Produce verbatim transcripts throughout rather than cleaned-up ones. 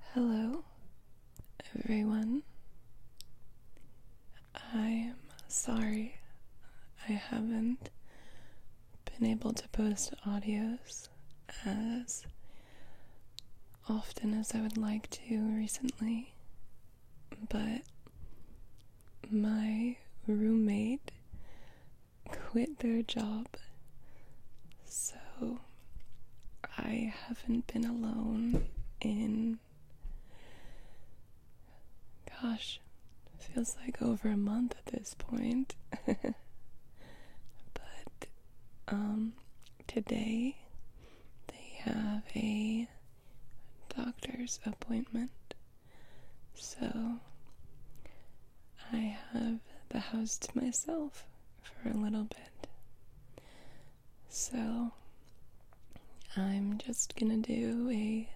Hello, everyone. I'm sorry I haven't been able to post audios as often as I would like to recently, but my roommate quit their job, so I haven't been alone in Gosh, feels like over a month at this point. But, um, today they have a doctor's appointment. So, I have the house to myself for a little bit. So, I'm just gonna do a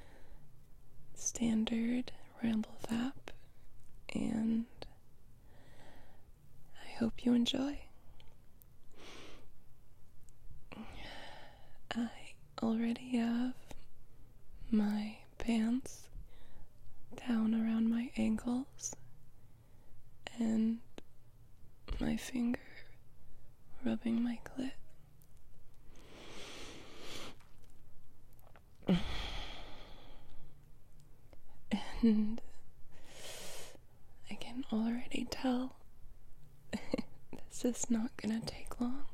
standard ramble vap. And I hope you enjoy. I already have my pants down around my ankles and my finger rubbing my clit. And I can already tell this is not gonna take long.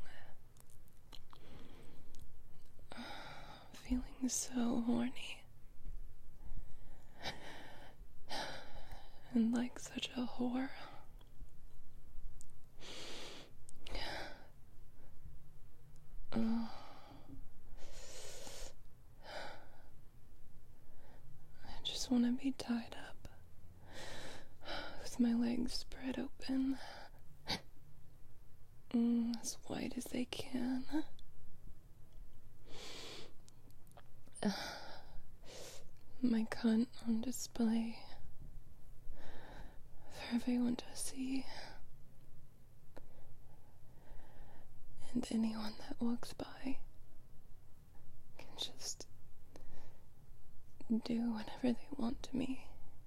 Feeling so horny and like such a whore. Oh. I just want to be tied up with my legs spread open, mm, as wide as they can. Uh, my cunt on display for everyone to see, and anyone that walks by can just do whatever they want to me.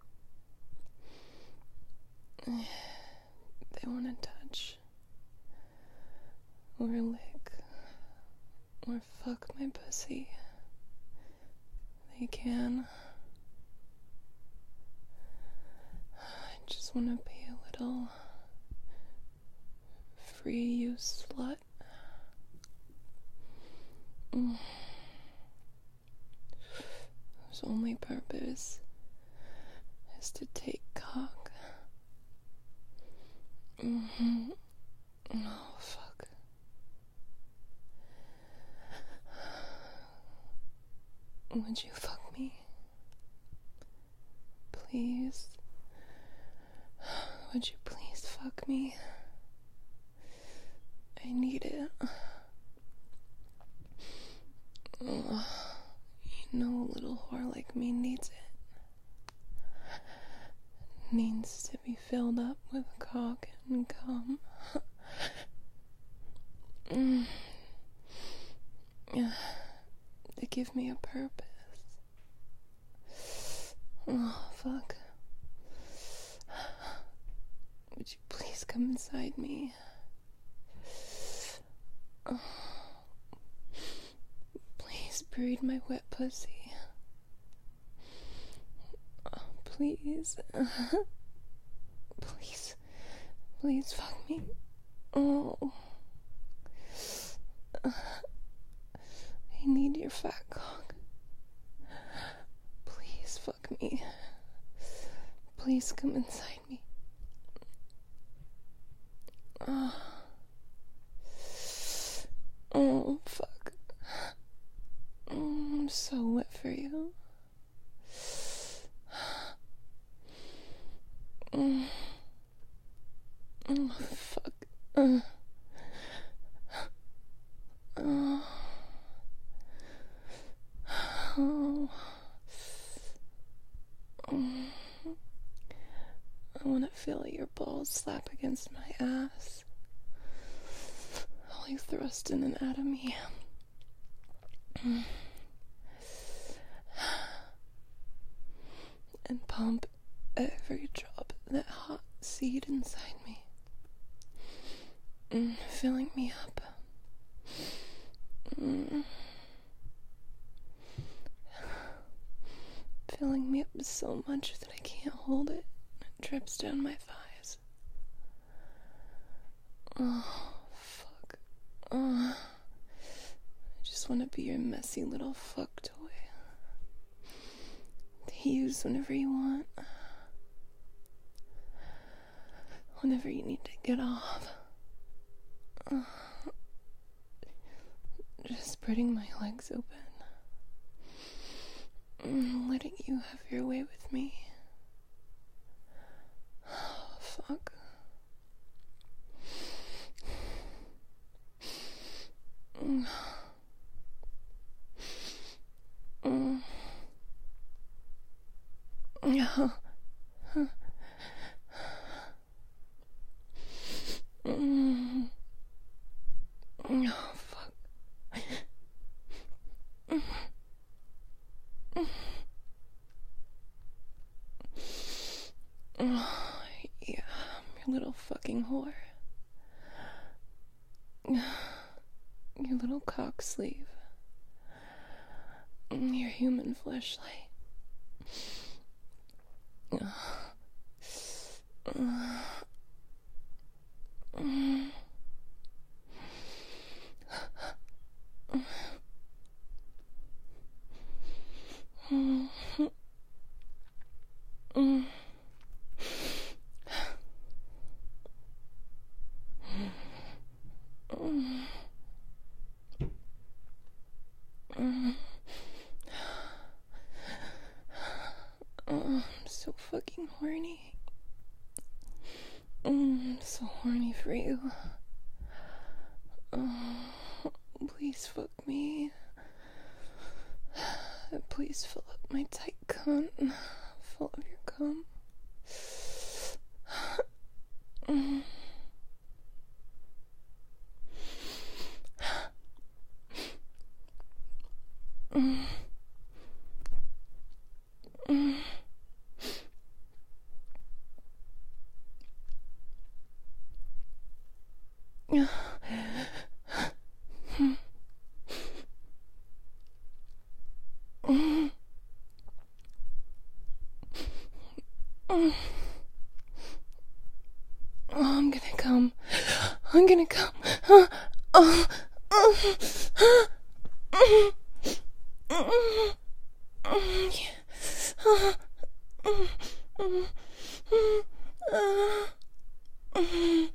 They want to touch or lick or fuck my pussy. They can. I just want to be a little free use slut. Mm. Whose only purpose is to take cock. Mm-hmm. Oh, fuck. Would you fuck me? Please? Would you please fuck me? I need it. Oh, you know, a little whore like me needs it. Needs to be filled up with cock and cum. mm. Yeah, to give me a purpose. Oh, fuck. Would you please come inside me? Oh. Please breed my wet pussy. Oh, please. Please. Please fuck me. Oh. I need your fat cock. Please fuck me. Please come inside me. Oh. Oh, fuck. Oh, I'm so wet for you. Oh, oh fuck. Uh. Oh. Oh. Oh. I want to feel your balls slap against my ass while you thrust in and out of me. and pump every drop of that hot seed inside me, mm, filling me up. Mm. Filling me up so much that I can't hold it. It drips down my thighs. Oh, fuck. Oh. I just want to be your messy little fuck toy to use whenever you want. Whenever you need to get off. Oh. Just spreading my legs open. Letting you have your way with me. Oh, fuck. Mm. Mm. Yeah. Mm. Oh, fuck. Mm. Oh, yeah, I'm your little fucking whore. Your little cock sleeve. Your human fleshlight. Oh, I'm so fucking horny. Mm, I'm so horny for you. Oh, please fuck me. Please fill up my tight cunt full of your cum. Mm. Mm. Mm. Mm. Mm. Mm. Oh, I'm gonna come. I'm gonna come. Oh, oh, oh, oh, oh, oh, oh, yeah. Oh, oh, oh, oh, oh, oh.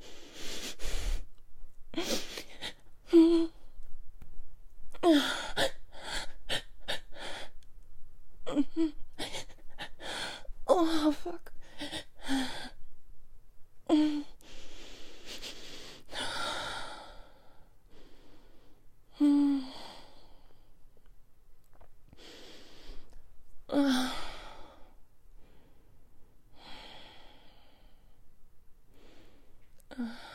Oh, fuck. Mm. Mm. Uh. Uh.